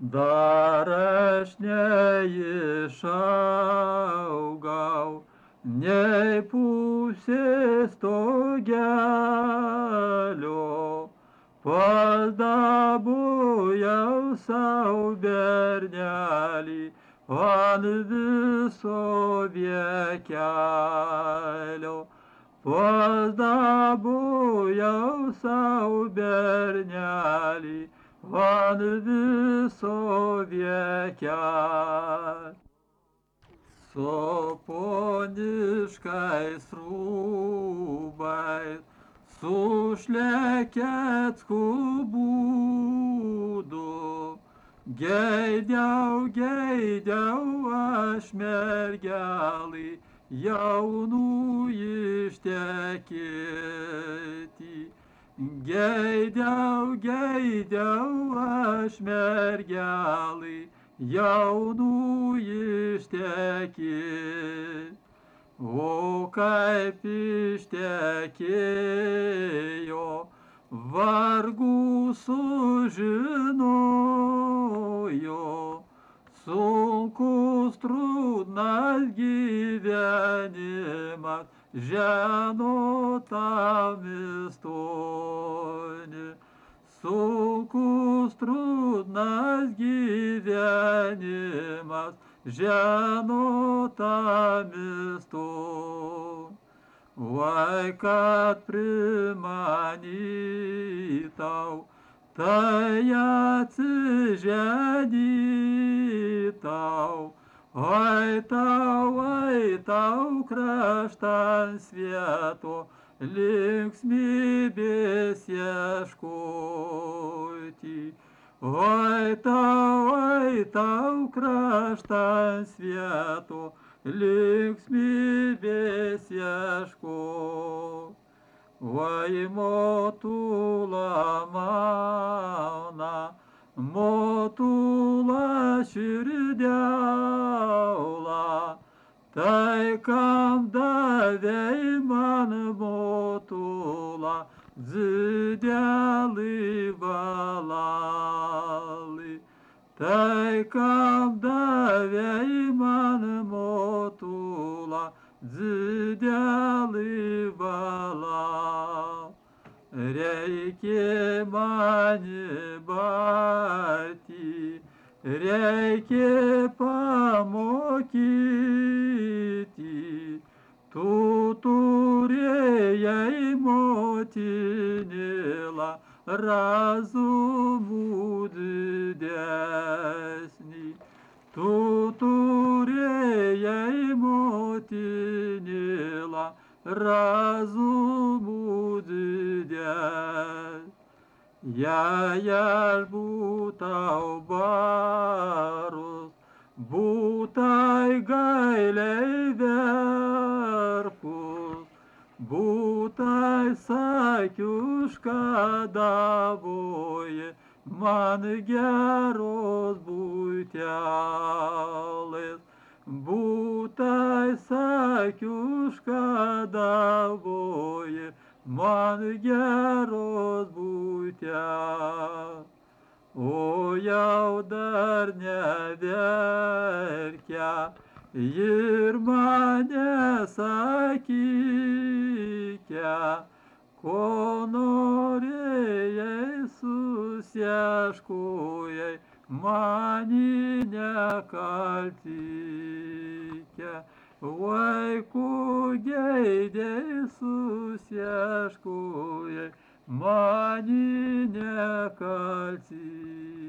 Dar aš neišaugau, nei pusės stogelio, padabujau sau bernelį ant viso viekelio. Padabujau sau bernelį ant viso viekelio. Su poniškais rūbais, su šlekeckų būdu, geidžiau aš mergelį jaunų ištekėti. Geidžiau aš mergelį jaunų ištekėti. O kaip ištekėjo, vargu sužinojo, sunkus trūdnas gyvenimas ženotam stone. Sunkus trūdnas gyvenimas ženotam stone. Vai kad primanytau, tai atsiženytau, ai tau kraštan svieto, linksmybės ieškoti. Oi tau kraštan svieto, linksmybės ieškoti. Vai motula mauna, motula širdiaula, tai kam davei man motula dzidelį valalį. Tai kam davei man motula dzidelį valalį. Reikia mane barti, reikia pamokyti. Tu turėjai motinėlą razumų didesnį. Tu turėjai motinėlą razumų didesnį. Jei aš būtau barus, būtai gailiai verpus, būtai sakius, kad davoji man geros būtelės. Būtai sakius, kad davoji man geros būtelės. O jau dar neverkia ir mane sakykia, ko norėjai susieškojai, mani nekaltykia. Vaikų geidėjai susieškojai, mani nekaltykia.